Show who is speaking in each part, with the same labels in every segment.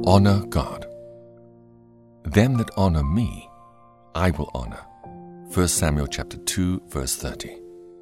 Speaker 1: Honor God. Them that honor me, I will honor. 1 Samuel chapter 2, verse 30.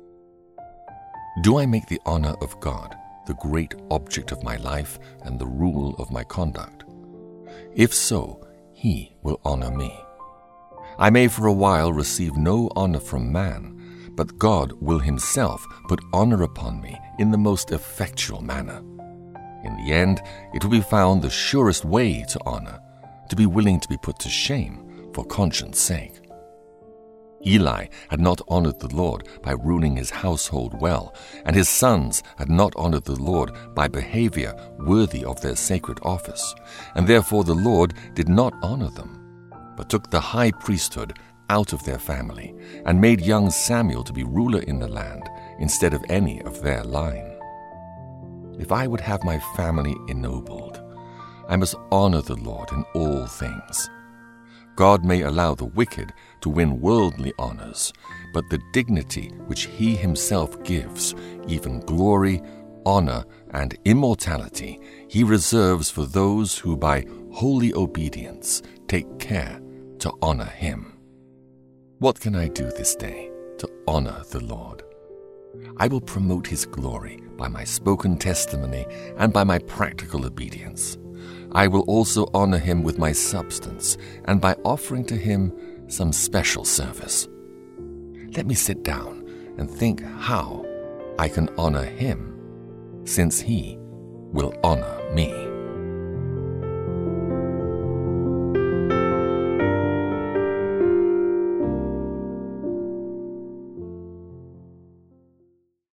Speaker 1: Do I make the honor of God the great object of my life and the rule of my conduct? If so, He will honor me. I may for a while receive no honor from man, but God will Himself put honor upon me in the most effectual manner. In the end, it will be found the surest way to honor, to be willing to be put to shame for conscience' sake. Eli had not honored the Lord by ruling his household well, and his sons had not honored the Lord by behavior worthy of their sacred office, and therefore the Lord did not honor them, but took the high priesthood out of their family, and made young Samuel to be ruler in the land instead of any of their line. If I would have my family ennobled, I must honor the Lord in all things. God may allow the wicked to win worldly honors, but the dignity which He Himself gives, even glory, honor, and immortality, He reserves for those who by holy obedience take care to honor Him. What can I do this day to honor the Lord? I will promote His glory by my spoken testimony and by my practical obedience. I will also honor Him with my substance and by offering to Him some special service. Let me sit down and think how I can honor Him, since He will honor me.